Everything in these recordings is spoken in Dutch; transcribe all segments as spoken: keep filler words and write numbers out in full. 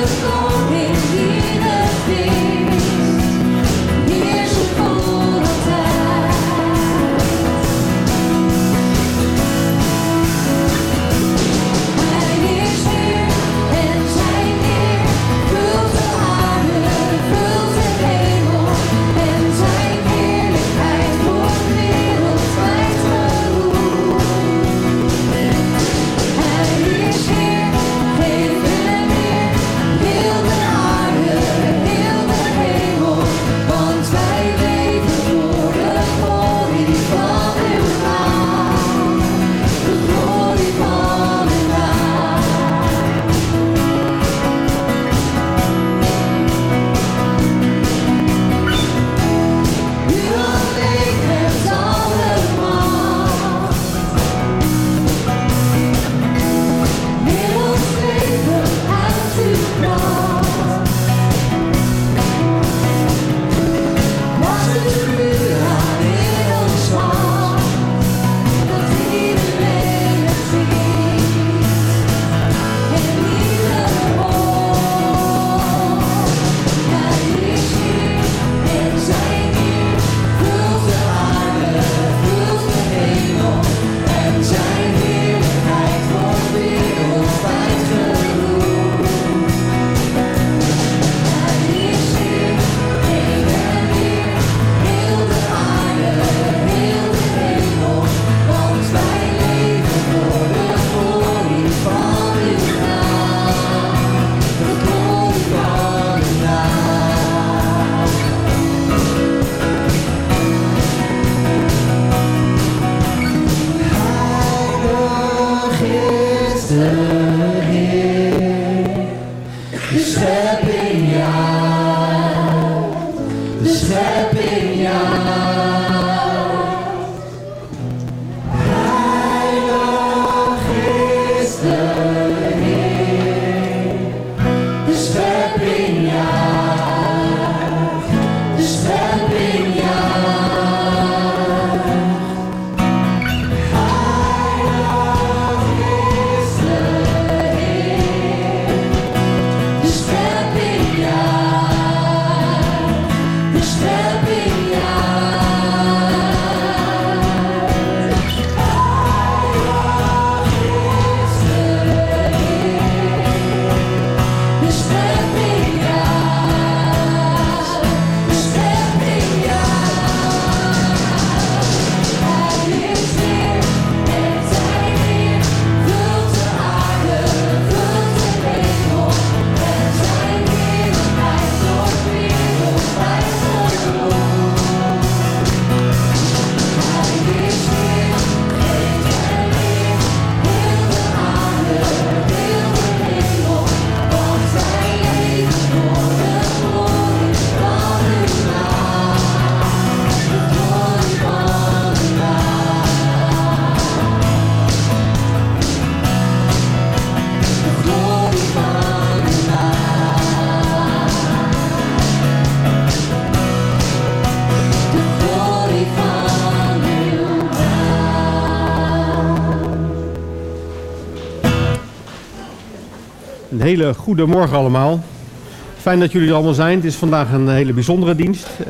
Een hele goede morgen allemaal. Fijn dat jullie er allemaal zijn. Het is vandaag een hele bijzondere dienst. Uh,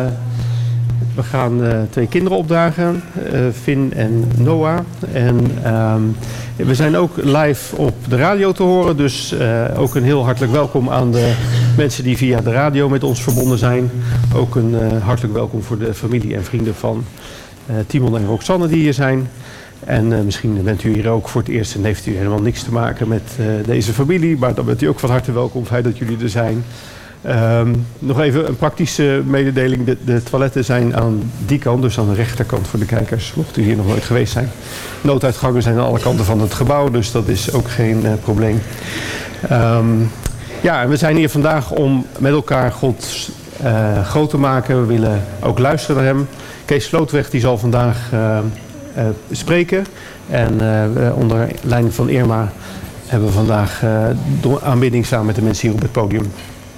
we gaan uh, twee kinderen opdragen, uh, Finn en Noah. En uh, we zijn ook live op de radio te horen. Dus uh, ook een heel hartelijk welkom aan de mensen die via de radio met ons verbonden zijn. Ook een uh, hartelijk welkom voor de familie en vrienden van uh, Timon en Roxanne die hier zijn. En uh, misschien bent u hier ook voor het eerst en heeft u helemaal niks te maken met uh, deze familie. Maar dan bent u ook van harte welkom, fijn dat jullie er zijn. Um, nog even een praktische mededeling. De, de toiletten zijn aan die kant, dus aan de rechterkant voor de kijkers. Mocht u hier nog nooit geweest zijn. Nooduitgangen zijn aan alle kanten van het gebouw, dus dat is ook geen uh, probleem. Um, ja, en we zijn hier vandaag om met elkaar God uh, groot te maken. We willen ook luisteren naar hem. Kees Slootweg die zal vandaag uh, uh, spreken. En uh, onder leiding van Irma hebben we vandaag uh, aanbidding samen met de mensen hier op het podium.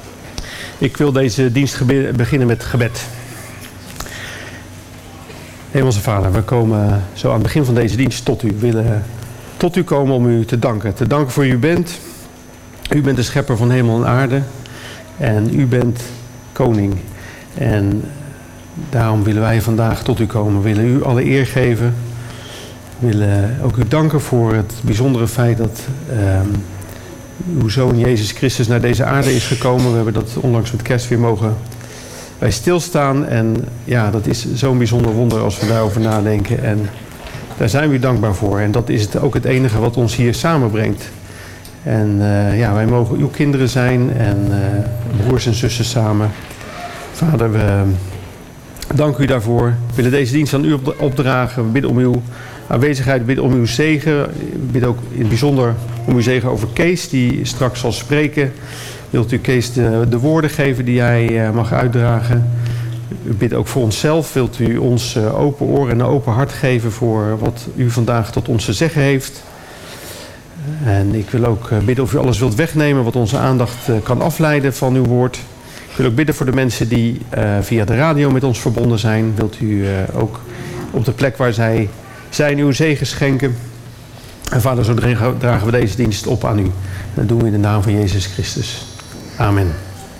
Ik wil deze dienst beginnen met gebed. Hemelse Vader, we komen zo aan het begin van deze dienst tot u. We willen tot u komen om u te danken. Te danken voor wie u bent. U bent de schepper van hemel en aarde en u bent koning. En daarom willen wij vandaag tot u komen. We willen u alle eer geven. We willen ook u danken voor het bijzondere feit dat um, uw Zoon Jezus Christus naar deze aarde is gekomen. We hebben dat onlangs met kerst weer mogen bij stilstaan. En ja, dat is zo'n bijzonder wonder als we daarover nadenken. En daar zijn we u dankbaar voor. En dat is het ook het enige wat ons hier samenbrengt. En uh, ja, wij mogen uw kinderen zijn en uh, broers en zussen samen. Vader, we danken u daarvoor. We willen deze dienst aan u opdragen. We bidden om uw aanwezigheid, we bidden om uw zegen. We bidden ook in het bijzonder om uw zegen over Kees, die straks zal spreken. Wilt u Kees de, de woorden geven die hij uh, mag uitdragen? U bidt ook voor onszelf. Wilt u ons uh, open oren en een open hart geven voor wat u vandaag tot ons te zeggen heeft? En ik wil ook uh, bidden of u alles wilt wegnemen wat onze aandacht uh, kan afleiden van uw woord. Ik wil ook bidden voor de mensen die uh, via de radio met ons verbonden zijn. Wilt u uh, ook op de plek waar zij zijn uw zegen schenken. En Vader, zo dragen we deze dienst op aan u. En dat doen we in de naam van Jezus Christus. Amen.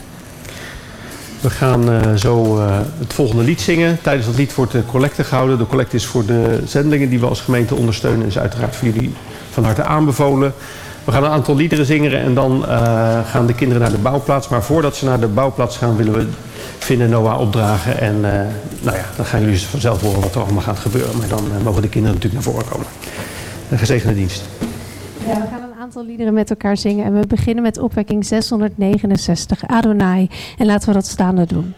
We gaan uh, zo uh, het volgende lied zingen. Tijdens dat lied wordt de collecte gehouden. De collecte is voor de zendelingen die we als gemeente ondersteunen. En is uiteraard voor jullie van harte aanbevolen. We gaan een aantal liederen zingen en dan uh, gaan de kinderen naar de bouwplaats. Maar voordat ze naar de bouwplaats gaan willen we Finn en Noah opdragen. En uh, nou ja, dan gaan jullie vanzelf horen wat er allemaal gaat gebeuren. Maar dan uh, mogen de kinderen natuurlijk naar voren komen. Een gezegende dienst. Ja, we gaan een aantal liederen met elkaar zingen. En we beginnen met opwekking zeshonderdnegenenzestig, Adonai. En laten we dat staande doen.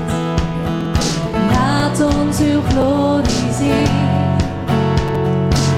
Laat ons uw glorie zien.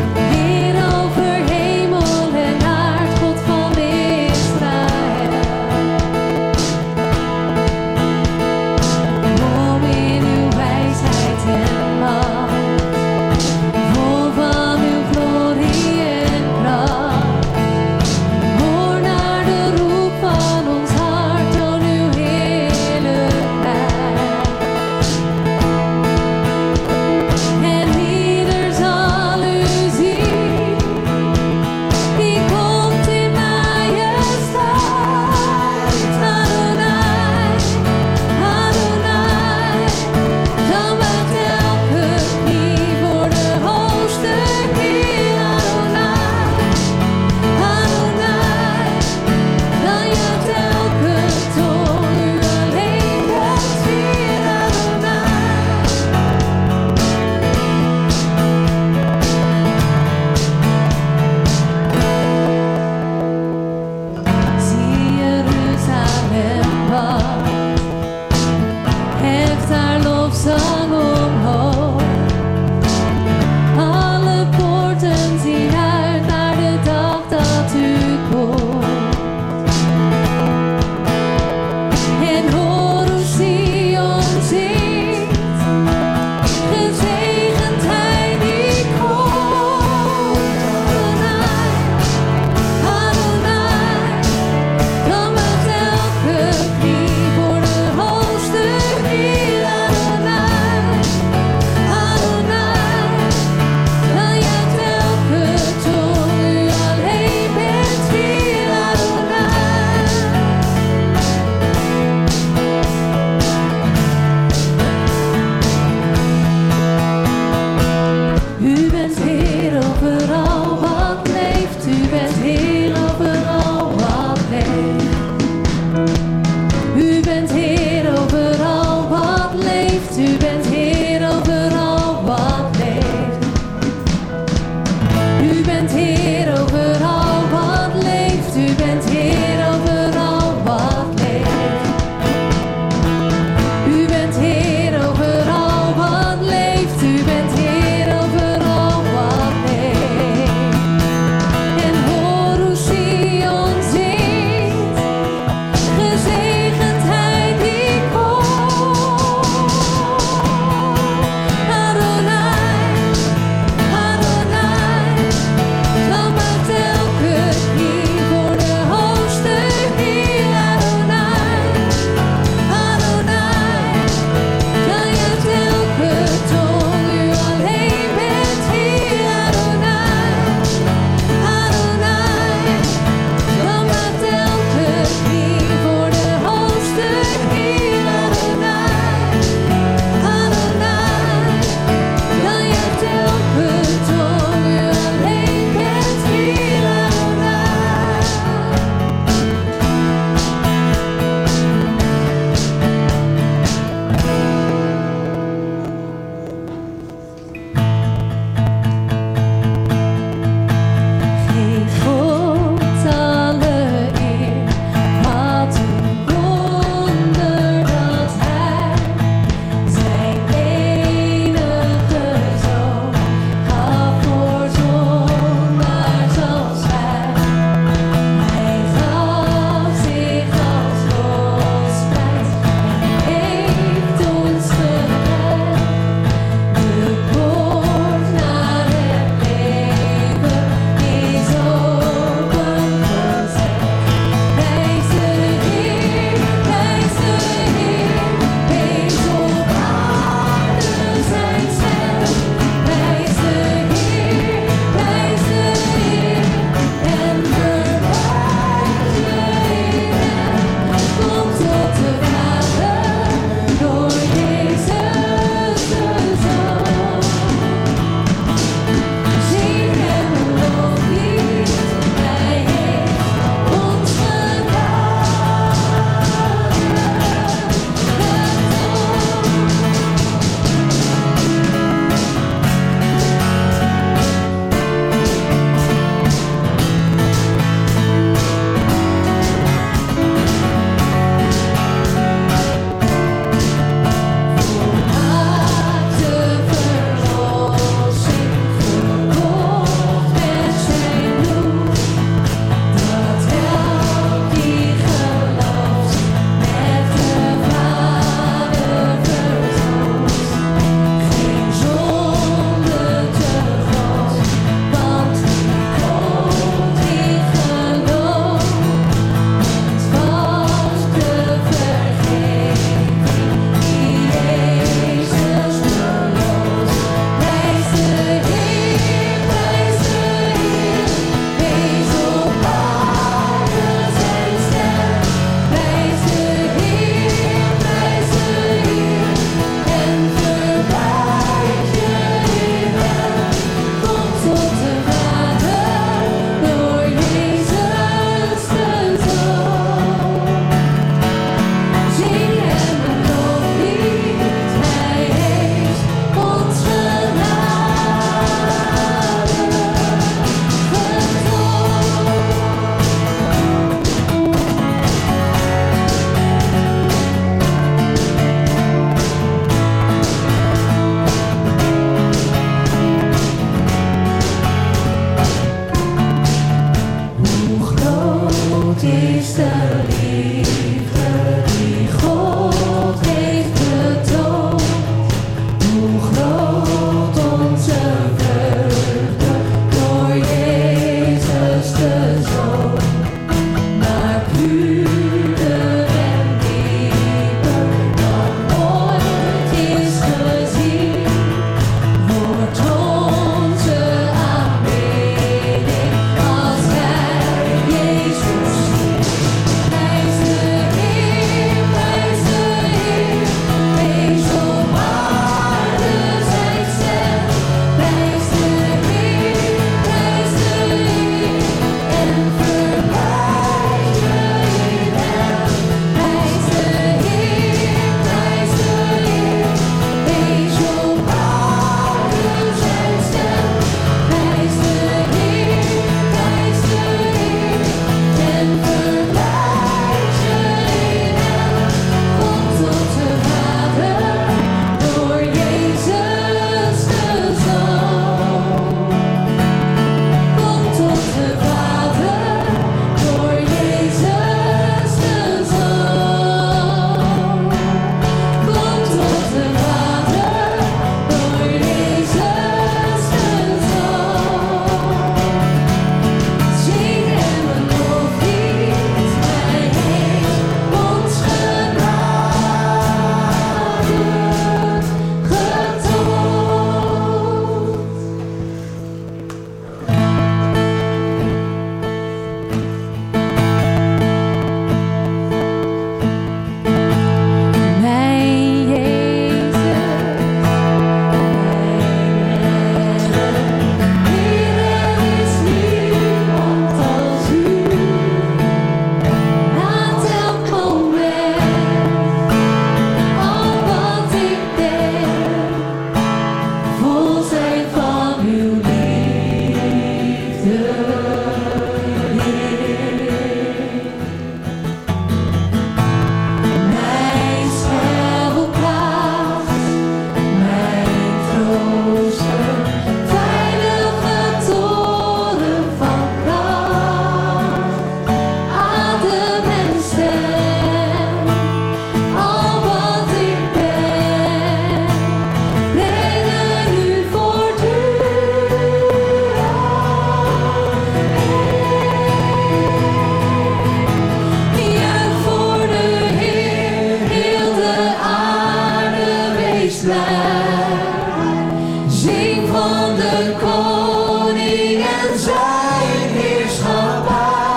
Zing van de koning en zijn heerschappij.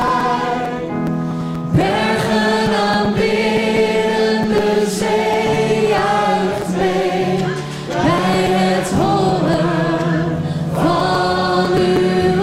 Bergen aanbidden, de zee juicht mee bij het horen van uw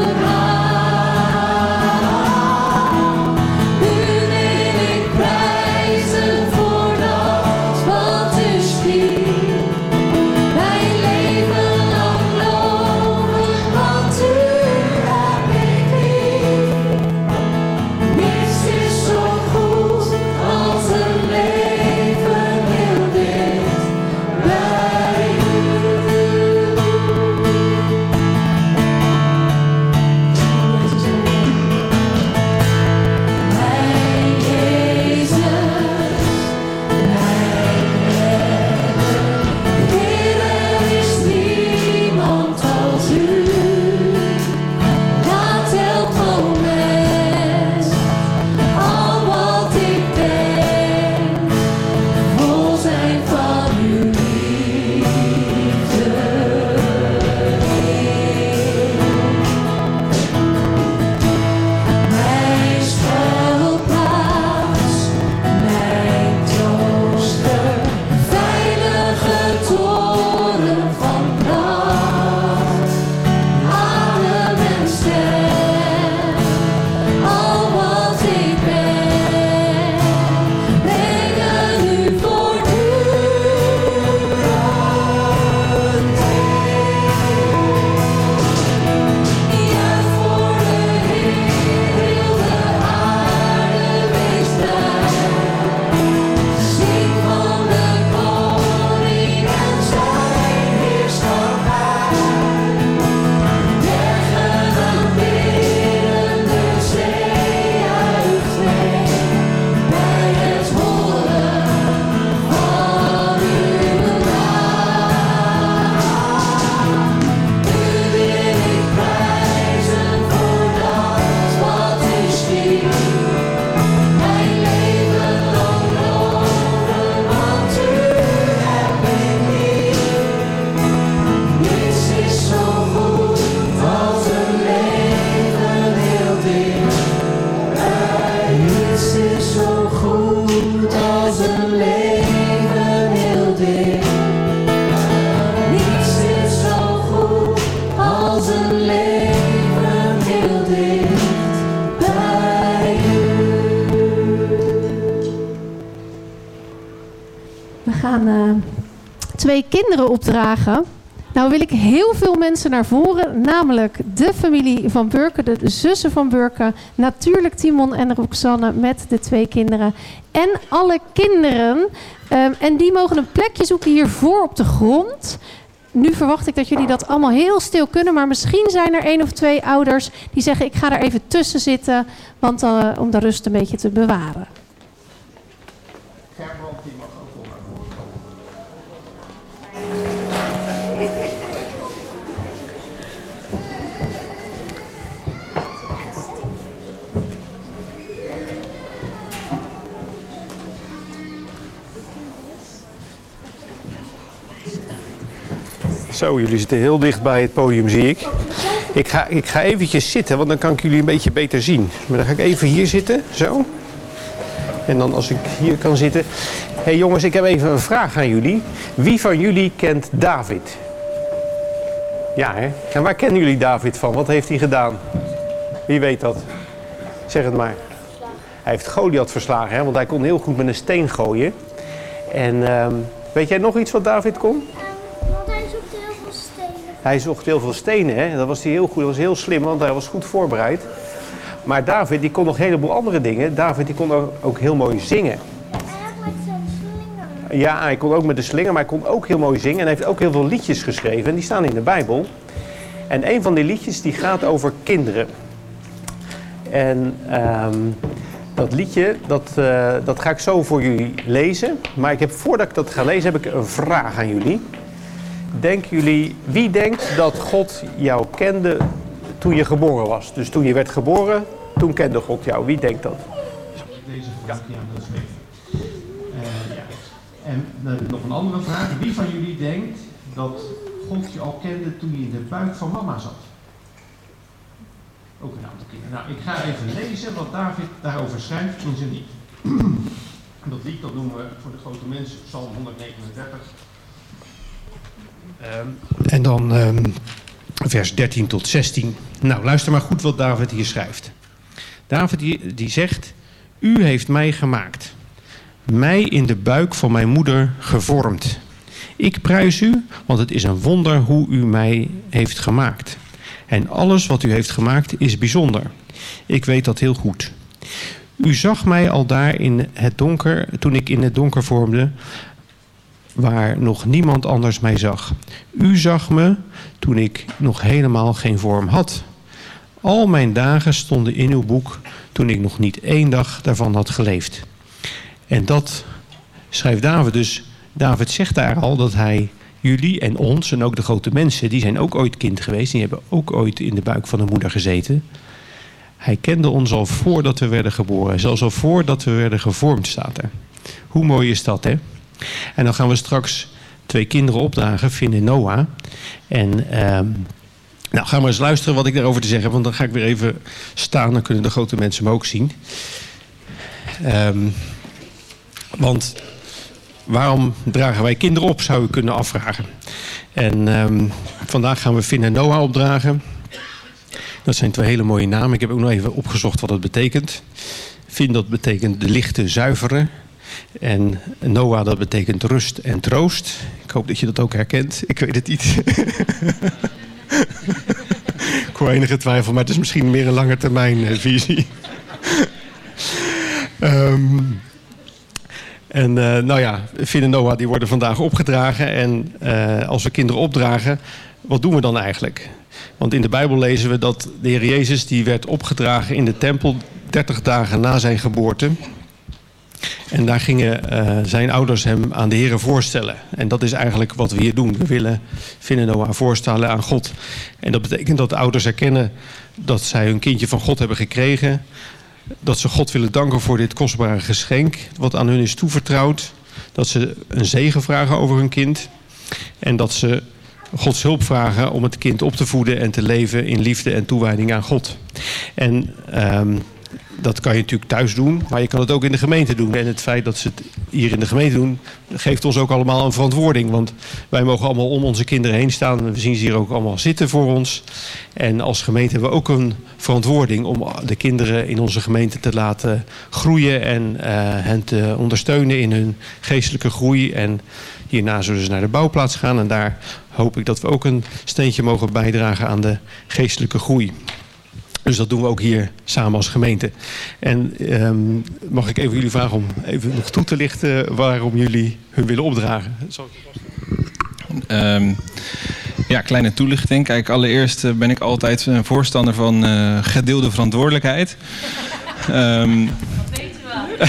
naam. U wil ik prijzen voor dat wat u schiet. Mijn leven lang loven, want u hebt ik lief. Niets is zo goed als een leven heel dicht bij u. Mijn Jezus, mijn redder, Heere, is niemand als u. Laat elk moment, al wat ik denk, vol zijn van uw liefde. Mijn schuilplaats, mijn trooster, veilige toren van pracht, adem en stem, al wat ik ben, brengen u voortdurend ja, voor de Heer heel de aarde wees blij. Zing van de koning en zijn heerschappij. Bergen aanbidden, de zee juicht mee bij het horen van uw naam. U wil ik prijzen voor dat wat u schiet. Mijn leven lang loven, want u hebt ik lief. Niets is zo goed als een leven heel dicht bij u. Niets is zo goed als een leven heel dicht. Niets is zo goed als een leven heel dicht bij u. We gaan eh, twee kinderen opdragen. Nou wil ik heel veel mensen naar voren, namelijk de familie van Burke, de zussen van Burke, natuurlijk Timon en Roxanne met de twee kinderen en alle kinderen. Um, en die mogen een plekje zoeken hiervoor op de grond. Nu verwacht ik dat jullie dat allemaal heel stil kunnen, maar misschien zijn er één of twee ouders die zeggen ik ga daar even tussen zitten, want uh, om de rust een beetje te bewaren. Zo, jullie zitten heel dicht bij het podium, zie ik. Ik ga, ik ga eventjes zitten, want dan kan ik jullie een beetje beter zien. Maar dan ga ik even hier zitten, zo. En dan als ik hier kan zitten. Hé hey jongens, ik heb even een vraag aan jullie. Wie van jullie kent David? Ja, hè? En waar kennen jullie David van? Wat heeft hij gedaan? Wie weet dat? Zeg het maar. Hij heeft Goliath verslagen, hè? Want hij kon heel goed met een steen gooien. En um, weet jij nog iets wat David kon? Want hij zocht heel veel stenen. Hij zocht heel veel stenen, hè? Dat was hij heel goed, dat was heel slim, want hij was goed voorbereid. Maar David, die kon nog een heleboel andere dingen. David, die kon ook heel mooi zingen. Hij had met zijn slinger. Ja, hij kon ook met de slinger, maar hij kon ook heel mooi zingen. En hij heeft ook heel veel liedjes geschreven. En die staan in de Bijbel. En een van die liedjes, die gaat over kinderen. En um, dat liedje, dat, uh, dat ga ik zo voor jullie lezen. Maar ik heb, voordat ik dat ga lezen, heb ik een vraag aan jullie. Denken jullie, wie denkt dat God jou kende toen je geboren was? Dus toen je werd geboren, toen kende God jou. Wie denkt dat? Deze vraag die aan geschreven. Uh, ja. En uh, nog een andere vraag. Wie van jullie denkt dat God je al kende toen je in de buik van mama zat? Ook een aantal kinderen. Nou, ik ga even lezen wat David daarover schrijft in zijn lied. Dat lied, dat noemen we voor de grote mensen Psalm honderdnegenendertig. Um, en dan um, vers dertien tot zestien. Nou, luister maar goed wat David hier schrijft. David die, die zegt: U heeft mij gemaakt, mij in de buik van mijn moeder gevormd. Ik prijs u, want het is een wonder hoe u mij heeft gemaakt. En alles wat u heeft gemaakt is bijzonder. Ik weet dat heel goed. U zag mij al daar in het donker, toen ik in het donker vormde, waar nog niemand anders mij zag. U zag me toen ik nog helemaal geen vorm had. Al mijn dagen stonden in uw boek toen ik nog niet één dag daarvan had geleefd. En dat schrijft David dus. David zegt daar al dat hij jullie en ons en ook de grote mensen, die zijn ook ooit kind geweest. Die hebben ook ooit in de buik van de moeder gezeten. Hij kende ons al voordat we werden geboren. Zelfs al voordat we werden gevormd, staat er. Hoe mooi is dat, hè? En dan gaan we straks twee kinderen opdragen, Finn en Noah. En um, nou, ga maar eens luisteren wat ik daarover te zeggen heb. Want dan ga ik weer even staan, dan kunnen de grote mensen me ook zien. Um, want waarom dragen wij kinderen op, zou u kunnen afvragen. En um, vandaag gaan we Finn en Noah opdragen. Dat zijn twee hele mooie namen. Ik heb ook nog even opgezocht wat dat betekent. Finn, dat betekent de lichte zuivere. En Noah, dat betekent rust en troost. Ik hoop dat je dat ook herkent. Ik weet het niet. Ik hoor enige twijfel, maar het is misschien meer een lange termijn visie. um, en uh, nou ja, Finn en Noah die worden vandaag opgedragen. En uh, als we kinderen opdragen, wat doen we dan eigenlijk? Want in de Bijbel lezen we dat de Heer Jezus die werd opgedragen in de tempel dertig dagen na zijn geboorte. En daar gingen uh, zijn ouders hem aan de Heer voorstellen. En dat is eigenlijk wat we hier doen. We willen Finn en Noah voorstellen aan God. En dat betekent dat de ouders erkennen dat zij hun kindje van God hebben gekregen. Dat ze God willen danken voor dit kostbare geschenk wat aan hun is toevertrouwd. Dat ze een zegen vragen over hun kind. En dat ze Gods hulp vragen om het kind op te voeden en te leven in liefde en toewijding aan God. En um, dat kan je natuurlijk thuis doen, maar je kan het ook in de gemeente doen. En het feit dat ze het hier in de gemeente doen, geeft ons ook allemaal een verantwoording. Want wij mogen allemaal om onze kinderen heen staan. We zien ze hier ook allemaal zitten voor ons. En als gemeente hebben we ook een verantwoording om de kinderen in onze gemeente te laten groeien. En uh, hen te ondersteunen in hun geestelijke groei. En hierna zullen ze naar de bouwplaats gaan. En daar hoop ik dat we ook een steentje mogen bijdragen aan de geestelijke groei. Dus dat doen we ook hier samen als gemeente. En um, mag ik even jullie vragen om even nog toe te lichten waarom jullie hun willen opdragen? Um, ja, kleine toelichting. Kijk, allereerst uh, ben ik altijd een voorstander van uh, gedeelde verantwoordelijkheid. um, dat weet u wel.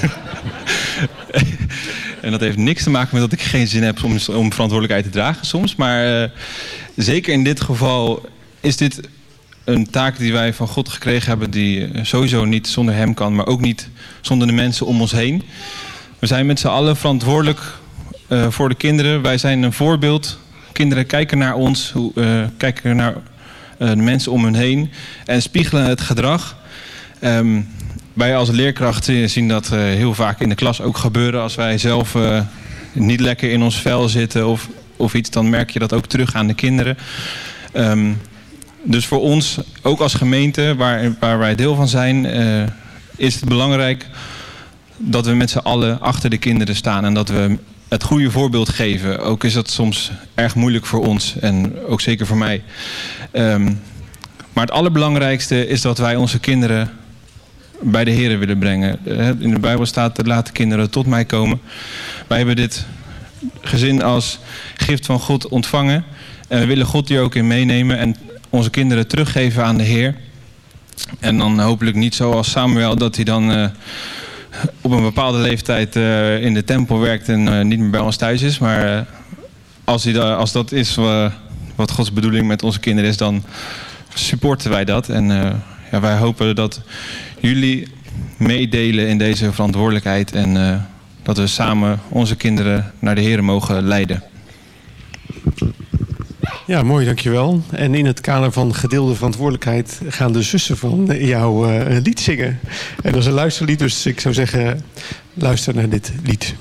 En dat heeft niks te maken met dat ik geen zin heb om, om verantwoordelijkheid te dragen soms. Maar uh, zeker in dit geval is dit een taak die wij van God gekregen hebben, die sowieso niet zonder hem kan, maar ook niet zonder de mensen om ons heen. We zijn met z'n allen verantwoordelijk uh, voor de kinderen. Wij zijn een voorbeeld. Kinderen kijken naar ons, uh, kijken naar uh, de mensen om hen heen en spiegelen het gedrag. Um, wij als leerkracht zien dat uh, heel vaak in de klas ook gebeuren. Als wij zelf uh, niet lekker in ons vel zitten of, of iets, dan merk je dat ook terug aan de kinderen. Um, Dus voor ons, ook als gemeente, waar, waar wij deel van zijn, uh, is het belangrijk dat we met z'n allen achter de kinderen staan. En dat we het goede voorbeeld geven. Ook is dat soms erg moeilijk voor ons en ook zeker voor mij. Um, maar het allerbelangrijkste is dat wij onze kinderen bij de Heer willen brengen. Uh, in de Bijbel staat, laat de kinderen tot mij komen. Wij hebben dit gezin als gift van God ontvangen. En we willen God hier ook in meenemen en onze kinderen teruggeven aan de Heer. En dan hopelijk niet zoals Samuel, dat hij dan uh, op een bepaalde leeftijd uh, in de tempel werkt en uh, niet meer bij ons thuis is. Maar uh, als, hij da- als dat is uh, wat Gods bedoeling met onze kinderen is, dan supporten wij dat. En uh, ja, wij hopen dat jullie meedelen in deze verantwoordelijkheid en uh, dat we samen onze kinderen naar de Heer mogen leiden. Ja, mooi, dankjewel. En in het kader van gedeelde verantwoordelijkheid gaan de zussen van jou uh, een lied zingen. En dat is een luisterlied, dus ik zou zeggen, luister naar dit lied.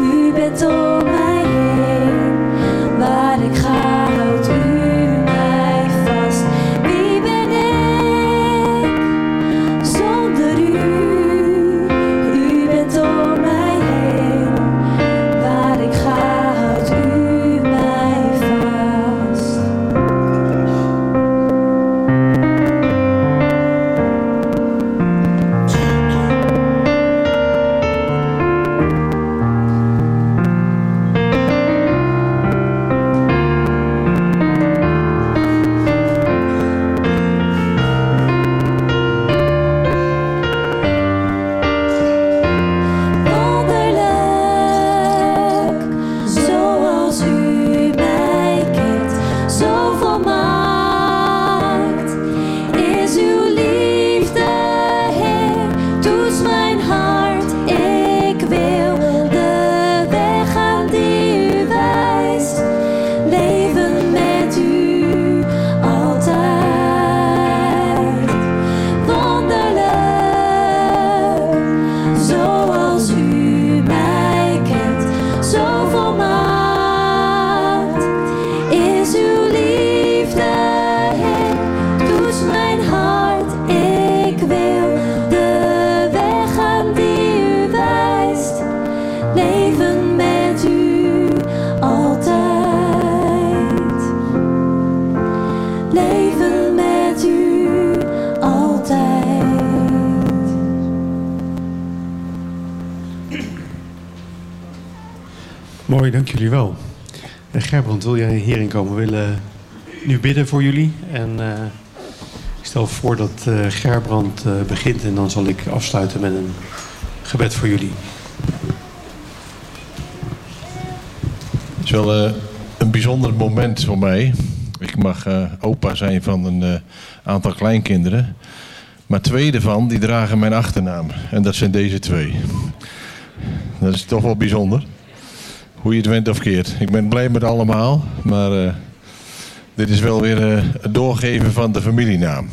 Waar ik ga, houdt u mij Mooi, dank jullie wel. Uh, Gerbrand, wil jij hierin komen? We willen nu bidden voor jullie. En uh, ik stel voor dat uh, Gerbrand uh, begint en dan zal ik afsluiten met een gebed voor jullie. Het is wel uh, een bijzonder moment voor mij. Ik mag uh, opa zijn van een uh, aantal kleinkinderen. Maar twee daarvan die dragen mijn achternaam. En dat zijn deze twee. Dat is toch wel bijzonder. Hoe je het went of keert. Ik ben blij met allemaal. Maar uh, dit is wel weer uh, het doorgeven van de familienaam.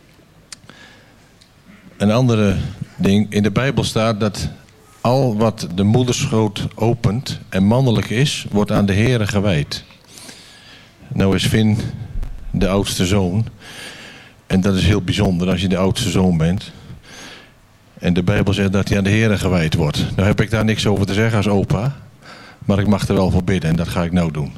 Een andere ding. In de Bijbel staat dat al wat de moederschoot opent en mannelijk is, wordt aan de Heere gewijd. Nou is Finn de oudste zoon. En dat is heel bijzonder als je de oudste zoon bent. En de Bijbel zegt dat hij aan de Heere gewijd wordt. Nou heb ik daar niks over te zeggen als opa. Maar ik mag er wel voor bidden en dat ga ik nou doen.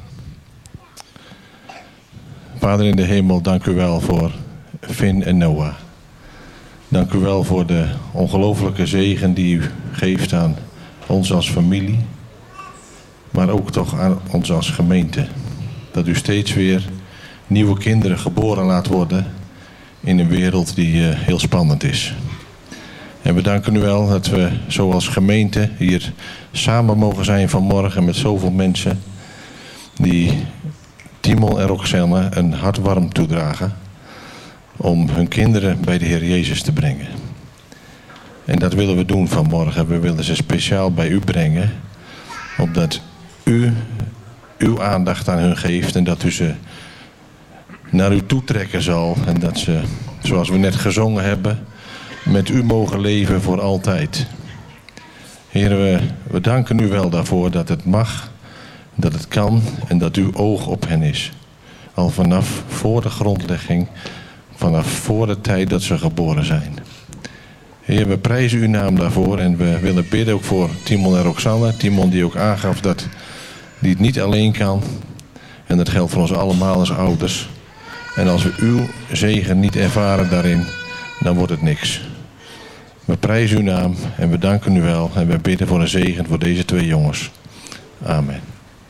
Vader in de hemel, dank u wel voor Finn en Noah. Dank u wel voor de ongelooflijke zegen die u geeft aan ons als familie. Maar ook toch aan ons als gemeente. Dat u steeds weer nieuwe kinderen geboren laat worden in een wereld die uh, heel spannend is. En we danken u wel dat we zoals gemeente hier samen mogen zijn vanmorgen met zoveel mensen die Timon en Roxanne een hart warm toedragen om hun kinderen bij de Heer Jezus te brengen. En dat willen we doen vanmorgen. We willen ze speciaal bij u brengen, opdat u uw aandacht aan hun geeft en dat u ze naar u toetrekken zal. En dat ze, zoals we net gezongen hebben, met u mogen leven voor altijd. Heer, we, we danken u wel daarvoor dat het mag, dat het kan en dat uw oog op hen is. Al vanaf voor de grondlegging, vanaf voor de tijd dat ze geboren zijn. Heer, we prijzen uw naam daarvoor en we willen bidden ook voor Timon en Roxanne. Timon die ook aangaf dat hij het niet alleen kan. En dat geldt voor ons allemaal als ouders. En als we uw zegen niet ervaren daarin, dan wordt het niks. We prijzen uw naam en we danken u wel. En we bidden voor een zegen voor deze twee jongens. Amen.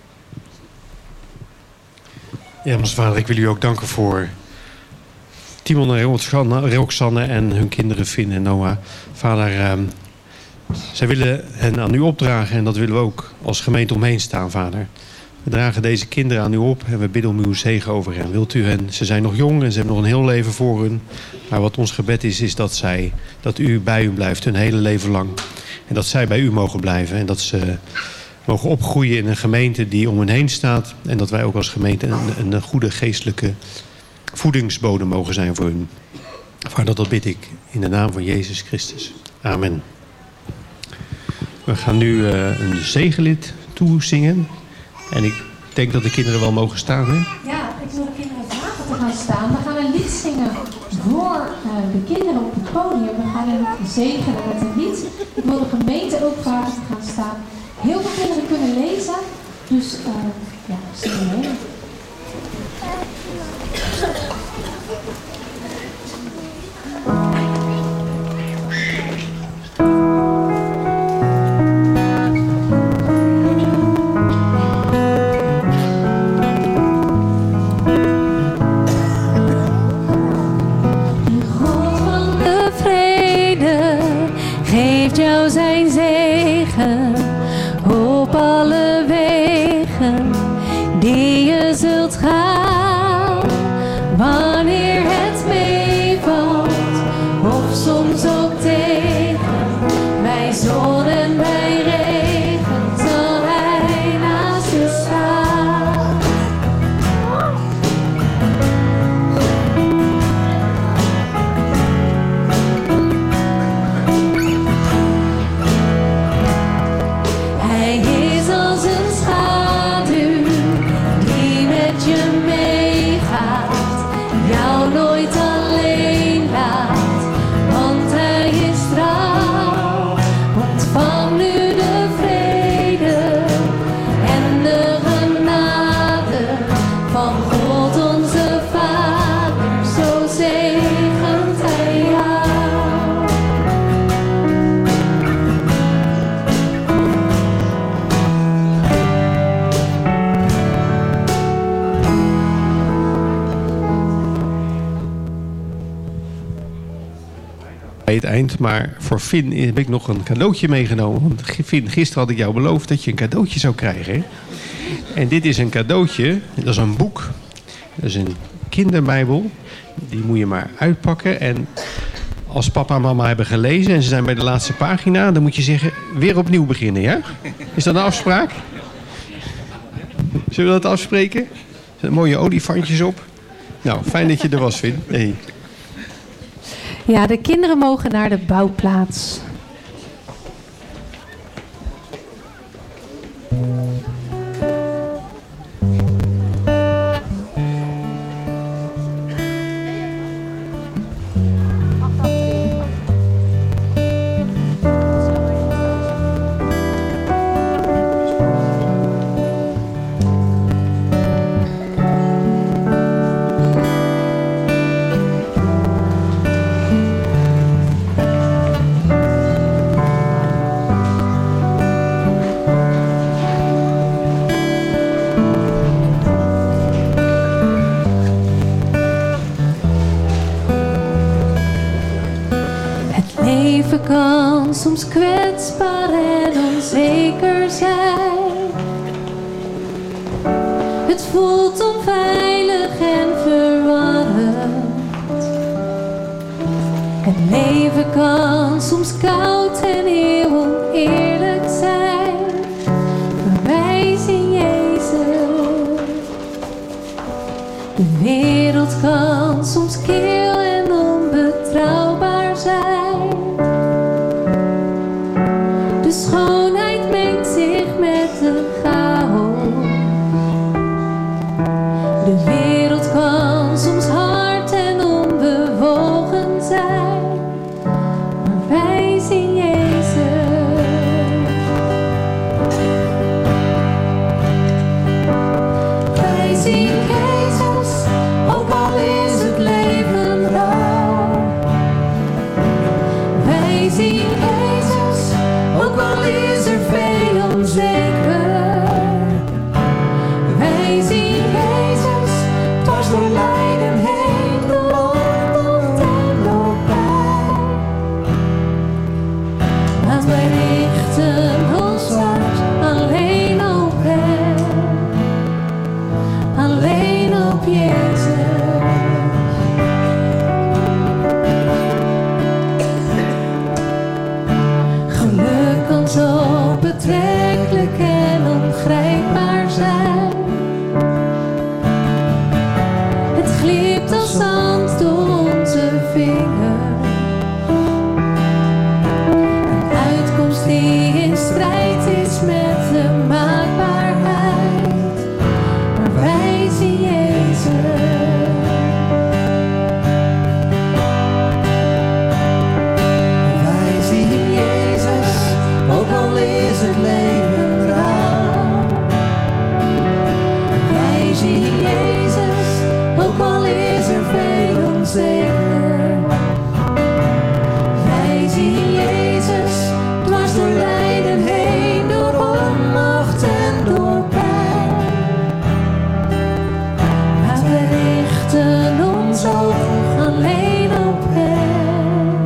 Ja, onze vader, ik wil u ook danken voor Timon en Roxanne en hun kinderen Finn en Noah. Vader, uh, zij willen hen aan u opdragen en dat willen we ook als gemeente omheen staan, vader. We dragen deze kinderen aan u op en we bidden om uw zegen over hen. Wilt u hen, ze zijn nog jong en ze hebben nog een heel leven voor hun. Maar wat ons gebed is, is dat, zij, dat u bij hun blijft hun hele leven lang. En dat zij bij u mogen blijven en dat ze mogen opgroeien in een gemeente die om hen heen staat. En dat wij ook als gemeente een, een goede geestelijke voedingsbodem mogen zijn voor hun. Vader, dat bid ik in de naam van Jezus Christus. Amen. We gaan nu uh, een zegenlied toezingen. En ik denk dat de kinderen wel mogen staan, hè? Ja, ik wil de kinderen vragen te gaan staan. We gaan een lied zingen voor uh, de kinderen op het podium. We gaan hen zegenen met een lied. Ik wil de gemeente ook vragen te gaan staan. Heel veel kinderen kunnen lezen. Dus uh, ja, zingen we mee. Zijn zegen op alle wegen die je zult gaan, wanneer het meevalt of soms ook tegen, bij zon en bij regen zal hij naast je staan. bij het eind. Maar voor Finn heb ik nog een cadeautje meegenomen. Want Finn, gisteren had ik jou beloofd dat je een cadeautje zou krijgen. Hè? En dit is een cadeautje. Dat is een boek. Dat is een kinderbijbel. Die moet je maar uitpakken. En als papa en mama hebben gelezen en ze zijn bij de laatste pagina, dan moet je zeggen, weer opnieuw beginnen, ja? Is dat een afspraak? Zullen we dat afspreken? Er zijn mooie olifantjes op. Nou, fijn dat je er was, Finn. Hey. Ja, de kinderen mogen naar de bouwplaats. Soms kwetsbaar en onzeker zijn. Het voelt onveilig en verwarrend. Het leven kan soms koud en heel oneerlijk zijn. Maar wij zien Jezus. De wereld kan soms kil en onbetrouwbaar zijn. De schoonheid mengt zich met de chaos. De wereld kan soms hard en onbewogen zijn. Maar wij zien Jezus. Wij zien Jezus, ook al is het leven rauw. Wij zien Jezus, ook al is er veel onzeker. Wij zien Jezus, dwars door lijden heen, door onmacht en door pijn. Laat wij richten ons hart alleen op Hem, alleen op Jezus. Geluk kan zo betrekkelijk en ongrijpbaar zijn. Het glipt als zand door onze vingers. Een uitkomst die in strijd is met de maakbaarheid. Maar wij zien Jezus. Wij zien Jezus, ook al is het leven rauw. Wij zien Jezus, ook al is er veel onzeker. Wij zien Jezus, dwars door lijden heen, door onmacht en door pijn. Maar we richten ons oog alleen op Hem,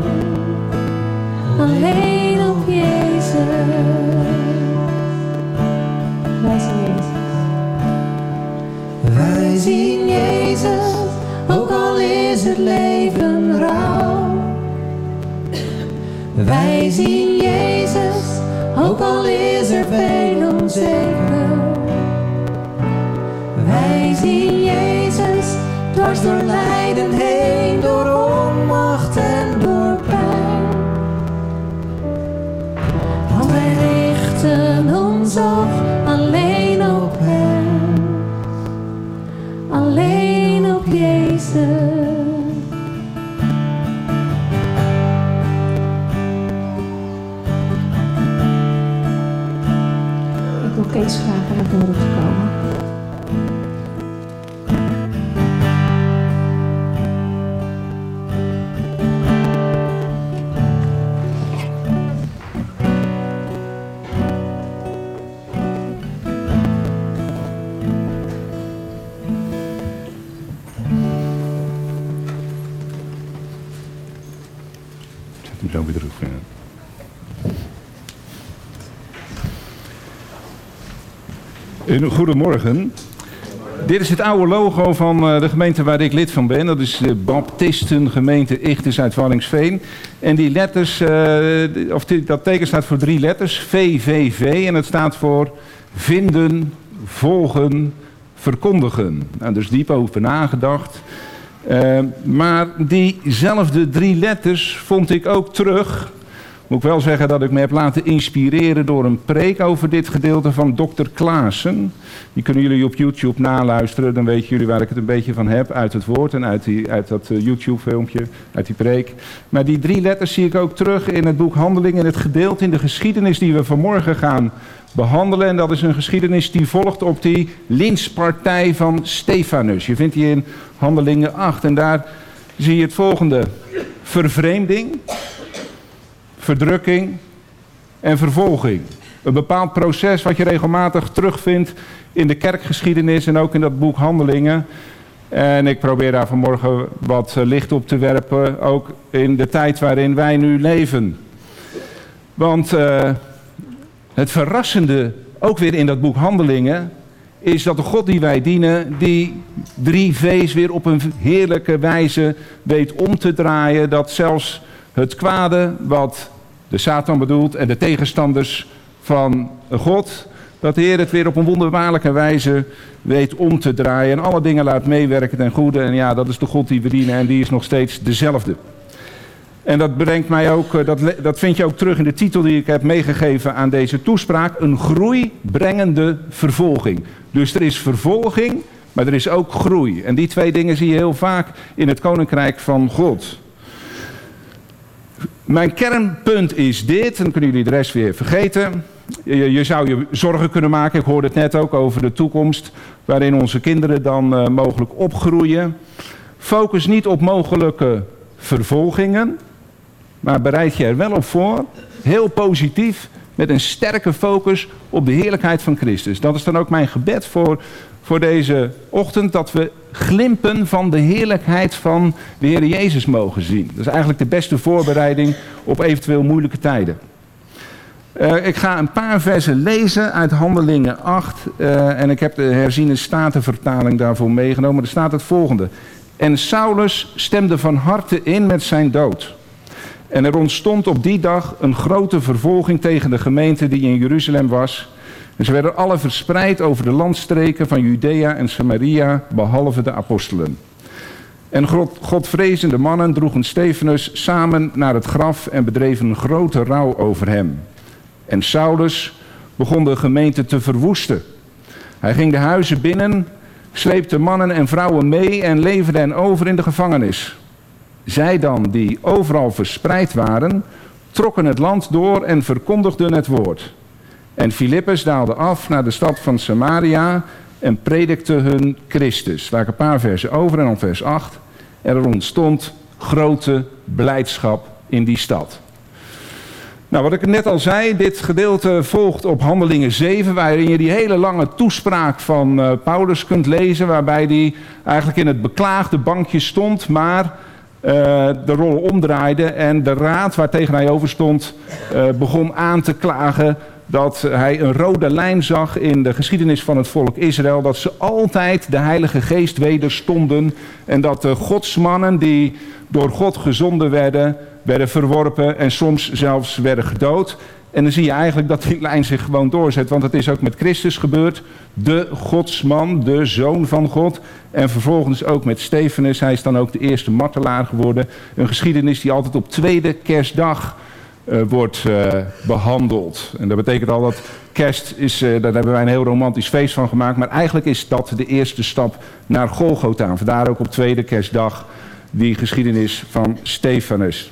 alleen op Jezus. Wij zien Jezus. Wij zien Jezus, ook al is het leven rauw. Wij zien Jezus, ook al is er veel onzeker. Wij zien Jezus, dwars door lijden heen, door onmacht en door pijn. Want wij richten ons oog alleen op Hem, alleen op Jezus. Ik wil Kees vragen naar voren te komen. hem zo weer terug. Ja. Een goedemorgen. Dit is het oude logo van uh, de gemeente waar ik lid van ben. Dat is de Baptistengemeente Ichthus uit Waddinxveen. En die letters, uh, of die, dat teken staat voor drie letters. V V V. En het staat voor vinden, volgen, verkondigen. Nou, dus diep over nagedacht. Uh, maar diezelfde drie letters vond ik ook terug. Moet ik wel zeggen dat ik me heb laten inspireren door een preek over dit gedeelte van dokter Klaassen. Die kunnen jullie op YouTube naluisteren, dan weten jullie waar ik het een beetje van heb. Uit het woord en uit, die, uit dat uh, YouTube-filmpje, uit die preek. Maar die drie letters zie ik ook terug in het boek Handelingen, in het gedeelte in de geschiedenis die we vanmorgen gaan behandelen. En dat is een geschiedenis die volgt op die lynchpartij van Stefanus. Je vindt die in Handelingen acht en daar zie je het volgende. Vervreemding, verdrukking en vervolging. Een bepaald proces wat je regelmatig terugvindt in de kerkgeschiedenis en ook in dat boek Handelingen. En ik probeer daar vanmorgen wat licht op te werpen, ook in de tijd waarin wij nu leven. Want uh, het verrassende, ook weer in dat boek Handelingen, is dat de God die wij dienen, die drie V's weer op een heerlijke wijze weet om te draaien. Dat zelfs het kwade wat de Satan bedoelt en de tegenstanders van God, dat de Heer het weer op een wonderbaarlijke wijze weet om te draaien en alle dingen laat meewerken ten goede. En ja, dat is de God die we dienen en die is nog steeds dezelfde. En dat brengt mij ook, dat, dat vind je ook terug in de titel die ik heb meegegeven aan deze toespraak, een groeibrengende vervolging. Dus er is vervolging, maar er is ook groei. En die twee dingen zie je heel vaak in het Koninkrijk van God. Mijn kernpunt is dit, en dan kunnen jullie de rest weer vergeten. Je, je zou je zorgen kunnen maken, ik hoorde het net ook over de toekomst, waarin onze kinderen dan uh, mogelijk opgroeien. Focus niet op mogelijke vervolgingen, maar bereid je er wel op voor, heel positief, met een sterke focus op de heerlijkheid van Christus. Dat is dan ook mijn gebed voor, voor deze ochtend, dat we glimpen van de heerlijkheid van de Heer Jezus mogen zien. Dat is eigenlijk de beste voorbereiding op eventueel moeilijke tijden. Uh, ik ga een paar versen lezen uit Handelingen acht uh, en ik heb de herziene statenvertaling daarvoor meegenomen. Er staat het volgende. En Saulus stemde van harte in met zijn dood. En er ontstond op die dag een grote vervolging tegen de gemeente die in Jeruzalem was. En ze werden alle verspreid over de landstreken van Judea en Samaria, behalve de apostelen. En God, godvrezende mannen droegen Stefanus samen naar het graf en bedreven een grote rouw over hem. En Saulus begon de gemeente te verwoesten. Hij ging de huizen binnen, sleepte mannen en vrouwen mee en leverde hen over in de gevangenis. Zij dan, die overal verspreid waren, trokken het land door en verkondigden het woord. En Filippus daalde af naar de stad van Samaria en predikte hun Christus. Sla ik een paar versen over en dan vers acht. En er ontstond grote blijdschap in die stad. Nou, wat ik net al zei, dit gedeelte volgt op Handelingen zeven, waarin je die hele lange toespraak van uh, Paulus kunt lezen, waarbij hij eigenlijk in het beklaagde bankje stond, maar uh, de rollen omdraaide en de raad waar tegen hij over stond uh, begon aan te klagen dat hij een rode lijn zag in de geschiedenis van het volk Israël, dat ze altijd de Heilige Geest wederstonden en dat de godsmannen die door God gezonden werden, werden verworpen en soms zelfs werden gedood. En dan zie je eigenlijk dat die lijn zich gewoon doorzet, want het is ook met Christus gebeurd, de godsman, de zoon van God. En vervolgens ook met Stefanus, hij is dan ook de eerste martelaar geworden. Een geschiedenis die altijd op tweede kerstdag uh, wordt uh, behandeld. En dat betekent al dat kerst is, uh, daar hebben wij een heel romantisch feest van gemaakt, maar eigenlijk is dat de eerste stap naar Golgotha. Vandaar ook op tweede kerstdag die geschiedenis van Stefanus.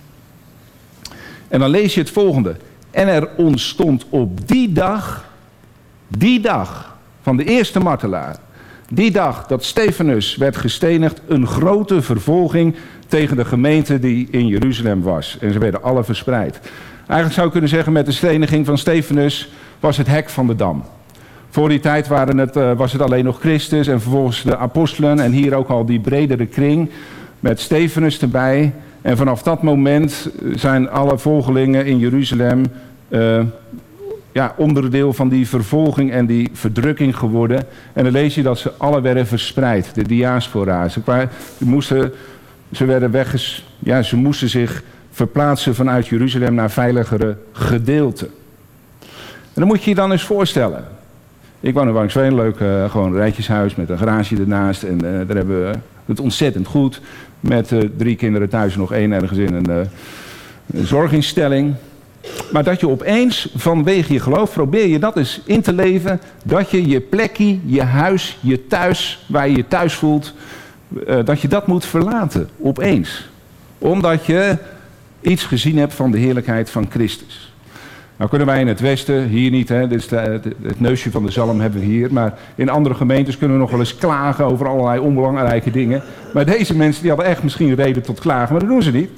En dan lees je het volgende. En er ontstond op die dag, die dag van de eerste martelaar, die dag dat Stefanus werd gestenigd, een grote vervolging tegen de gemeente die in Jeruzalem was. En ze werden alle verspreid. Eigenlijk zou je kunnen zeggen, met de steniging van Stefanus was het hek van de dam. Voor die tijd waren het, uh, was het alleen nog Christus en vervolgens de apostelen en hier ook al die bredere kring met Stefanus erbij. En vanaf dat moment zijn alle volgelingen in Jeruzalem uh, ja, onderdeel van die vervolging en die verdrukking geworden. En dan lees je dat ze alle werden verspreid, de diaspora. Ze, kwamen, ze, moesten, ze, werden wegges, ja, ze moesten zich verplaatsen vanuit Jeruzalem naar veiligere gedeelten. En dan moet je je dan eens voorstellen. Ik woon in Waddinxveen, leuk uh, gewoon een rijtjeshuis met een garage ernaast. En uh, daar hebben we het ontzettend goed. Met uh, drie kinderen thuis en nog één ergens in een, uh, een zorginstelling. Maar dat je opeens vanwege je geloof, probeer je dat eens in te leven. Dat je je plekje, je huis, je thuis, waar je je thuis voelt. Uh, dat je dat moet verlaten, opeens. Omdat je iets gezien hebt van de heerlijkheid van Christus. Nou kunnen wij in het Westen, hier niet, hè, dit is de, het, het neusje van de zalm hebben we hier. Maar in andere gemeentes kunnen we nog wel eens klagen over allerlei onbelangrijke dingen. Maar deze mensen die hadden echt misschien reden tot klagen, maar dat doen ze niet.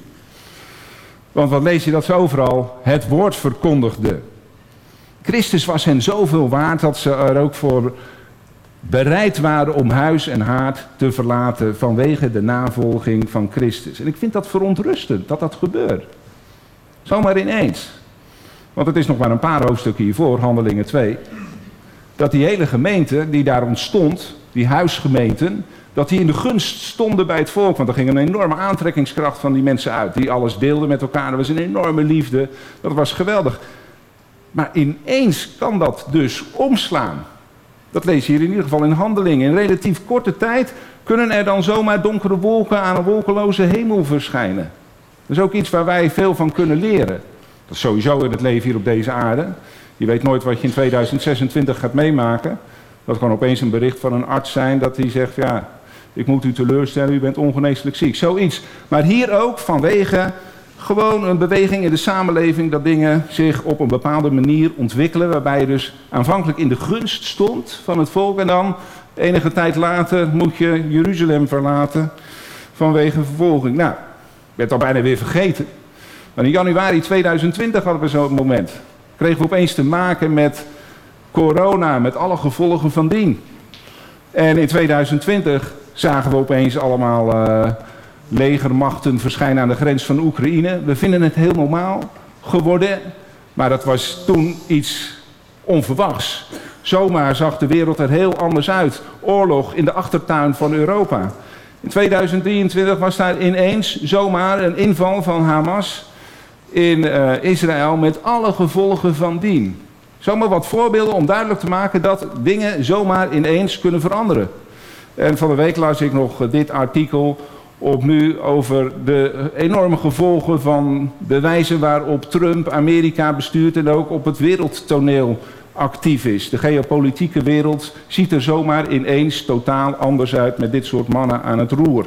Want wat lees je dat ze overal het woord verkondigden. Christus was hen zoveel waard dat ze er ook voor bereid waren om huis en haard te verlaten vanwege de navolging van Christus. En ik vind dat verontrustend dat dat gebeurt. Zomaar ineens. Want het is nog maar een paar hoofdstukken hiervoor, Handelingen twee. Dat die hele gemeente die daar ontstond, die huisgemeenten, dat die in de gunst stonden bij het volk. Want er ging een enorme aantrekkingskracht van die mensen uit. Die alles deelden met elkaar. Er was een enorme liefde. Dat was geweldig. Maar ineens kan dat dus omslaan. Dat lees je hier in ieder geval in Handelingen. In relatief korte tijd kunnen er dan zomaar donkere wolken aan een wolkeloze hemel verschijnen. Dat is ook iets waar wij veel van kunnen leren. Dat is sowieso in het leven hier op deze aarde. Je weet nooit wat je in tweeduizend zesentwintig gaat meemaken. Dat kan opeens een bericht van een arts zijn dat hij zegt, ja, ik moet u teleurstellen, u bent ongeneeslijk ziek. Zoiets. Maar hier ook vanwege gewoon een beweging in de samenleving dat dingen zich op een bepaalde manier ontwikkelen. Waarbij je dus aanvankelijk in de gunst stond van het volk. En dan enige tijd later moet je Jeruzalem verlaten vanwege vervolging. Nou, ik ben het al bijna weer vergeten. Maar in januari tweeduizend twintig hadden we zo'n moment. Kregen we opeens te maken met corona, met alle gevolgen van dien. En in tweeduizend twintig zagen we opeens allemaal uh, legermachten verschijnen aan de grens van Oekraïne. We vinden het heel normaal geworden, maar dat was toen iets onverwachts. Zomaar zag de wereld er heel anders uit. Oorlog in de achtertuin van Europa. In tweeduizend drieëntwintig was daar ineens zomaar een inval van Hamas in uh, Israël met alle gevolgen van dien. Zomaar wat voorbeelden om duidelijk te maken dat dingen zomaar ineens kunnen veranderen. En van de week las ik nog dit artikel op Nu over de enorme gevolgen van de wijze waarop Trump Amerika bestuurt en ook op het wereldtoneel actief is. De geopolitieke wereld ziet er zomaar ineens totaal anders uit met dit soort mannen aan het roer.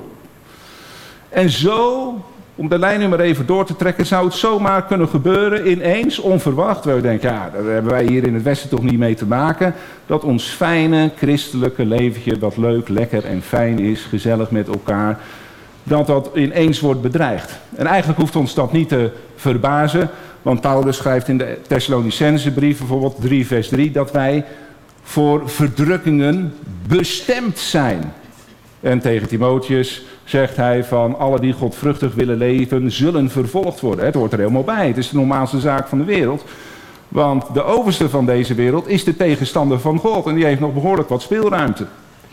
En zo, om de lijn nu maar even door te trekken, zou het zomaar kunnen gebeuren, ineens, onverwacht. We denken, ja, daar hebben wij hier in het Westen toch niet mee te maken. Dat ons fijne, christelijke leventje, dat leuk, lekker en fijn is, gezellig met elkaar, dat dat ineens wordt bedreigd. En eigenlijk hoeft ons dat niet te verbazen, want Paulus schrijft in de Thessalonicensebrief, bijvoorbeeld drie vers drie, dat wij voor verdrukkingen bestemd zijn. En tegen Timotheus zegt hij van alle die godvruchtig willen leven, zullen vervolgd worden. Het hoort er helemaal bij. Het is de normaalste zaak van de wereld. Want de overste van deze wereld is de tegenstander van God. En die heeft nog behoorlijk wat speelruimte.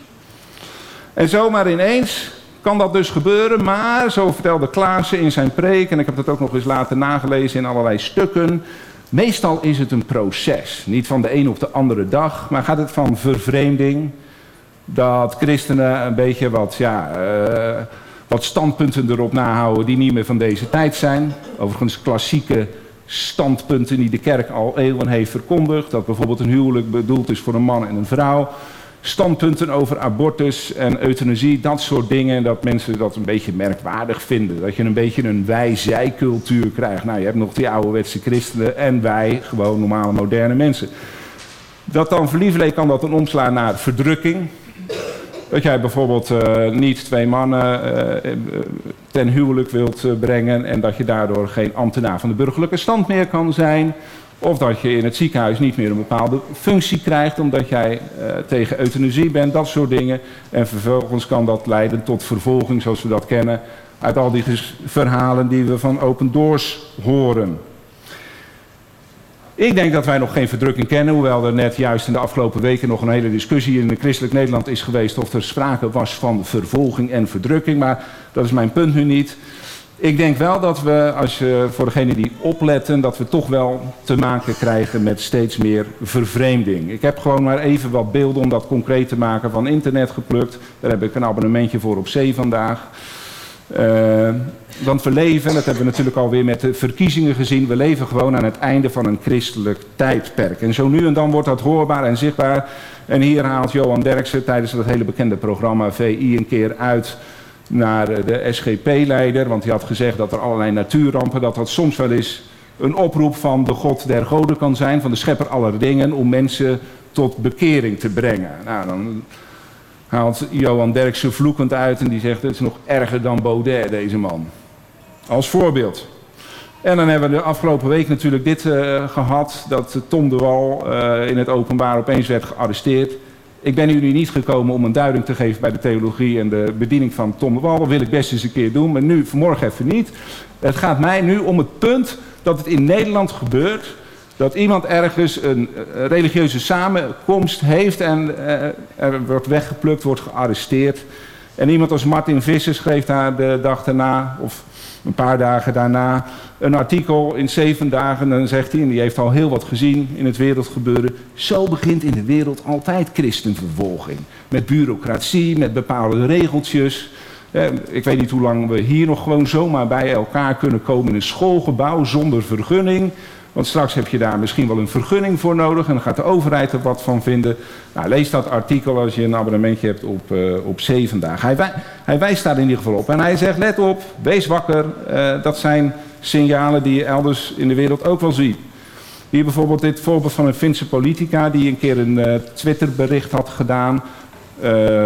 En zomaar ineens kan dat dus gebeuren. Maar, zo vertelde Klaassen in zijn preek, en ik heb dat ook nog eens later nagelezen in allerlei stukken. Meestal is het een proces. Niet van de een op de andere dag, maar gaat het van vervreemding. Dat christenen een beetje wat, ja, uh, wat standpunten erop nahouden die niet meer van deze tijd zijn. Overigens klassieke standpunten die de kerk al eeuwen heeft verkondigd. Dat bijvoorbeeld een huwelijk bedoeld is voor een man en een vrouw. Standpunten over abortus en euthanasie, dat soort dingen. Dat mensen dat een beetje merkwaardig vinden. Dat je een beetje een wij-zij-cultuur krijgt. Nou, je hebt nog die ouderwetse christenen en wij, gewoon normale moderne mensen. Dat dan verliefdelijk kan dat een omslaan naar verdrukking. Dat jij bijvoorbeeld uh, niet twee mannen uh, ten huwelijk wilt uh, brengen en dat je daardoor geen ambtenaar van de burgerlijke stand meer kan zijn. Of dat je in het ziekenhuis niet meer een bepaalde functie krijgt omdat jij uh, tegen euthanasie bent, dat soort dingen. En vervolgens kan dat leiden tot vervolging zoals we dat kennen Uit al die verhalen die we van Open Doors horen. Ik denk dat wij nog geen verdrukking kennen, hoewel er net juist in de afgelopen weken nog een hele discussie in christelijk Nederland is geweest of er sprake was van vervolging en verdrukking, maar dat is mijn punt nu niet. Ik denk wel dat we, als je, voor degenen die opletten, dat we toch wel te maken krijgen met steeds meer vervreemding. Ik heb gewoon maar even wat beelden om dat concreet te maken van internet geplukt. Daar heb ik een abonnementje voor op Zee vandaag. Uh, want we leven, dat hebben we natuurlijk alweer met de verkiezingen gezien, we leven gewoon aan het einde van een christelijk tijdperk. En zo nu en dan wordt dat hoorbaar en zichtbaar. En hier haalt Johan Derksen tijdens dat hele bekende programma V I een keer uit naar de S G P-leider. Want hij had gezegd dat er allerlei natuurrampen, dat dat soms wel eens een oproep van de God der goden kan zijn, van de schepper aller dingen, om mensen tot bekering te brengen. Nou, dan haalt Johan Derksen vloekend uit en die zegt, het is nog erger dan Baudet, deze man. Als voorbeeld. En dan hebben we de afgelopen week natuurlijk dit uh, gehad, dat Tom de Wal uh, in het openbaar opeens werd gearresteerd. Ik ben hier nu niet gekomen om een duiding te geven bij de theologie en de bediening van Tom de Wal. Dat wil ik best eens een keer doen, maar nu vanmorgen even niet. Het gaat mij nu om het punt dat het in Nederland gebeurt, dat iemand ergens een religieuze samenkomst heeft en uh, er wordt weggeplukt, wordt gearresteerd. En iemand als Martin Visser schreef daar de dag daarna, of een paar dagen daarna, een artikel in zeven dagen. En dan zegt hij, en die heeft al heel wat gezien in het wereldgebeuren, zo begint in de wereld altijd christenvervolging. Met bureaucratie, met bepaalde regeltjes. Eh, ik weet niet hoe lang we hier nog gewoon zomaar bij elkaar kunnen komen in een schoolgebouw zonder vergunning. Want straks heb je daar misschien wel een vergunning voor nodig en dan gaat de overheid er wat van vinden. Nou, lees dat artikel als je een abonnementje hebt op, uh, op zeven dagen. Hij, wij, hij wijst daar in ieder geval op. En hij zegt, let op, wees wakker. Uh, dat zijn signalen die je elders in de wereld ook wel ziet. Hier bijvoorbeeld dit voorbeeld van een Finse politica die een keer een uh, Twitterbericht had gedaan. Uh,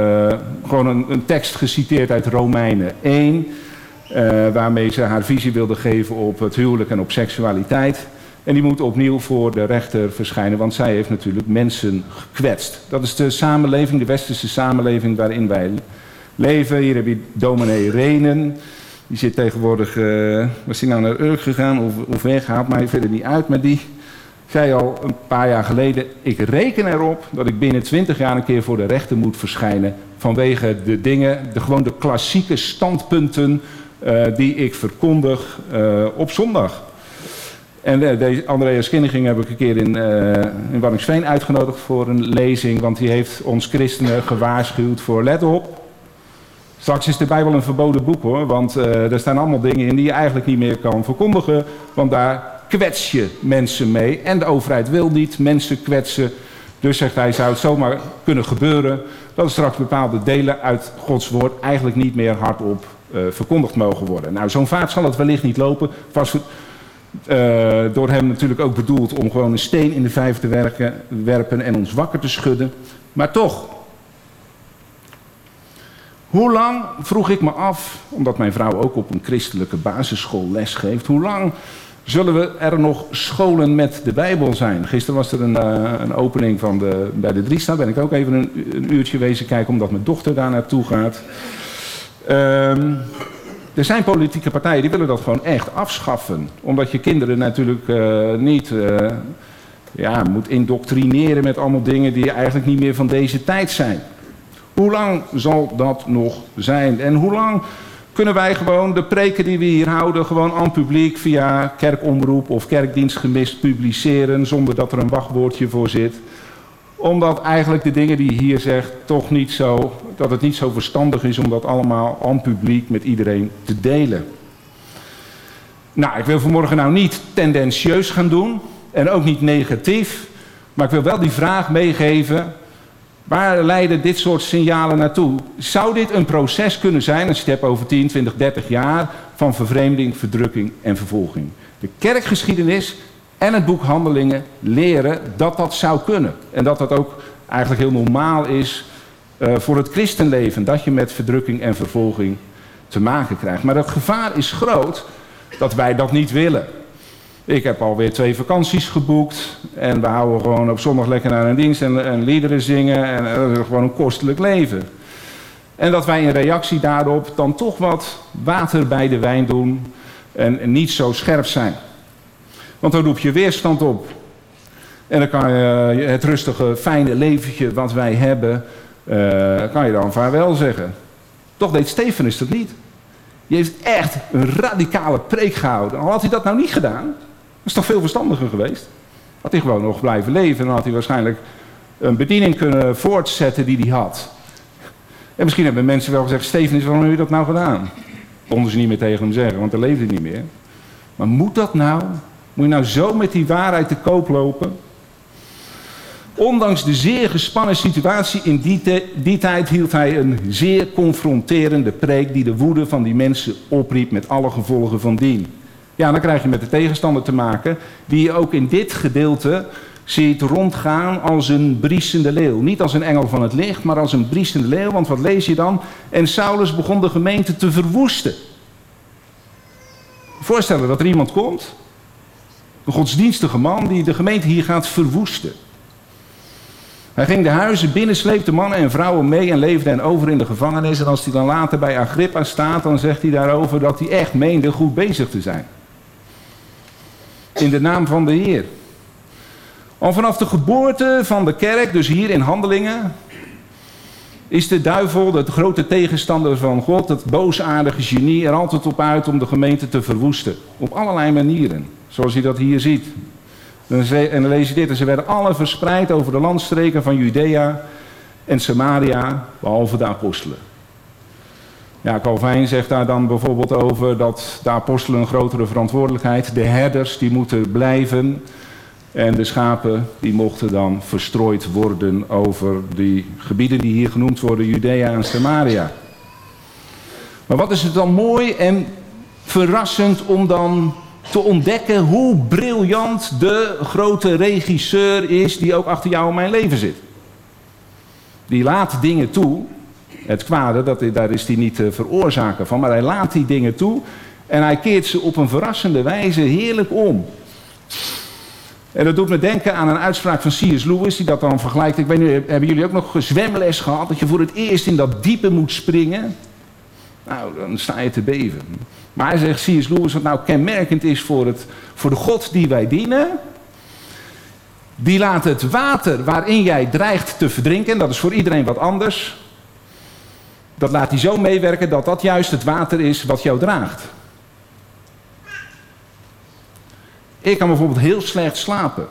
gewoon een, een tekst geciteerd uit Romeinen één. Uh, waarmee ze haar visie wilde geven op het huwelijk en op seksualiteit. En die moet opnieuw voor de rechter verschijnen, want zij heeft natuurlijk mensen gekwetst. Dat is de samenleving, de westerse samenleving waarin wij leven. Hier heb je dominee Renen. Die zit tegenwoordig, uh, was hij nou naar Urk gegaan of, of weggehaald, maar hij verder niet uit. Maar die zei al een paar jaar geleden, ik reken erop dat ik binnen twintig jaar een keer voor de rechter moet verschijnen vanwege de dingen, de, gewoon de klassieke standpunten uh, die ik verkondig uh, op zondag. En uh, deze Andreas Kinniging heb ik een keer in, uh, in Waddinxveen uitgenodigd voor een lezing, want die heeft ons christenen gewaarschuwd voor, let op, straks is de Bijbel een verboden boek hoor, want uh, er staan allemaal dingen in die je eigenlijk niet meer kan verkondigen, want daar kwets je mensen mee en de overheid wil niet mensen kwetsen. Dus zegt hij, zou het zomaar kunnen gebeuren dat er straks bepaalde delen uit Gods woord eigenlijk niet meer hardop uh, verkondigd mogen worden. Nou, zo'n vaart zal het wellicht niet lopen, vast uh, door hem natuurlijk ook bedoeld om gewoon een steen in de vijver te werken, werpen en ons wakker te schudden. Maar toch, hoe lang, vroeg ik me af, omdat mijn vrouw ook op een christelijke basisschool les geeft, hoe lang zullen we er nog scholen met de Bijbel zijn? Gisteren was er een, uh, een opening van de, bij de Driesta. Ben ik ook even een, een uurtje wezen kijken, omdat mijn dochter daar naartoe gaat. Um, er zijn politieke partijen die willen dat gewoon echt afschaffen. Omdat je kinderen natuurlijk uh, niet uh, ja, moet indoctrineren met allemaal dingen die eigenlijk niet meer van deze tijd zijn. Hoe lang zal dat nog zijn? En hoe lang kunnen wij gewoon de preken die we hier houden gewoon aan publiek via kerkomroep of kerkdienst gemist publiceren zonder dat er een wachtwoordje voor zit? Omdat eigenlijk de dingen die je hier zegt toch niet zo, dat het niet zo verstandig is om dat allemaal aan publiek met iedereen te delen. Nou, ik wil vanmorgen nou niet tendentieus gaan doen en ook niet negatief, maar ik wil wel die vraag meegeven. Waar leiden dit soort signalen naartoe? Zou dit een proces kunnen zijn, als je het hebt over tien, twintig, dertig jaar, van vervreemding, verdrukking en vervolging? De kerkgeschiedenis en het boek Handelingen leren dat dat zou kunnen. En dat dat ook eigenlijk heel normaal is uh, voor het christenleven, dat je met verdrukking en vervolging te maken krijgt. Maar het gevaar is groot dat wij dat niet willen. Ik heb alweer twee vakanties geboekt en we houden gewoon op zondag lekker naar een dienst en, en liederen zingen en dat is gewoon een kostelijk leven. En dat wij in reactie daarop dan toch wat water bij de wijn doen en, en niet zo scherp zijn. Want dan roep je weerstand op. En dan kan je het rustige, fijne leventje wat wij hebben, uh, kan je dan vaarwel zeggen. Toch deed Stefanus dat niet. Die heeft echt een radicale preek gehouden. Al had hij dat nou niet gedaan, dat is toch veel verstandiger geweest. Had hij gewoon nog blijven leven en dan had hij waarschijnlijk een bediening kunnen voortzetten die hij had. En misschien hebben mensen wel gezegd, Stefanus, waarom heb je dat nou gedaan? Konden ze niet meer tegen hem zeggen, want hij leefde niet meer. Maar moet dat nou? Moet je nou zo met die waarheid te koop lopen? Ondanks de zeer gespannen situatie in die, te, die tijd hield hij een zeer confronterende preek die de woede van die mensen opriep met alle gevolgen van dien. Ja, dan krijg je met de tegenstander te maken, die je ook in dit gedeelte ziet rondgaan als een briesende leeuw. Niet als een engel van het licht, maar als een briesende leeuw. Want wat lees je dan? En Saulus begon de gemeente te verwoesten. Voorstellen dat er iemand komt, een godsdienstige man, die de gemeente hier gaat verwoesten. Hij ging de huizen binnen, sleepte mannen en vrouwen mee en leefde hen over in de gevangenis. En als hij dan later bij Agrippa staat, dan zegt hij daarover dat hij echt meende goed bezig te zijn. In de naam van de Heer. Al vanaf de geboorte van de kerk, dus hier in Handelingen, is de duivel, de grote tegenstander van God, het boosaardige genie, er altijd op uit om de gemeente te verwoesten. Op allerlei manieren, zoals je dat hier ziet. En dan lees je dit, en ze werden alle verspreid over de landstreken van Judea en Samaria, behalve de apostelen. Ja, Calvijn zegt daar dan bijvoorbeeld over dat de apostelen een grotere verantwoordelijkheid, de herders die moeten blijven en de schapen die mochten dan verstrooid worden over die gebieden die hier genoemd worden, Judea en Samaria. Maar wat is het dan mooi en verrassend om dan te ontdekken hoe briljant de grote regisseur is die ook achter jou in mijn leven zit. Die laat dingen toe. Het kwade, dat, daar is hij niet te veroorzaken van, maar hij laat die dingen toe en hij keert ze op een verrassende wijze heerlijk om. En dat doet me denken aan een uitspraak van C S Lewis, die dat dan vergelijkt. Ik weet niet, hebben jullie ook nog zwemles gehad, dat je voor het eerst in dat diepe moet springen? Nou, dan sta je te beven. Maar hij zegt, C S Lewis, wat nou kenmerkend is voor, het, voor de God die wij dienen, die laat het water waarin jij dreigt te verdrinken, en dat is voor iedereen wat anders, dat laat hij zo meewerken dat dat juist het water is wat jou draagt. Ik kan bijvoorbeeld heel slecht slapen.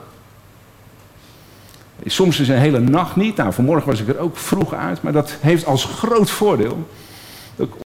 Soms is een hele nacht niet. Nou, vanmorgen was ik er ook vroeg uit, maar dat heeft als groot voordeel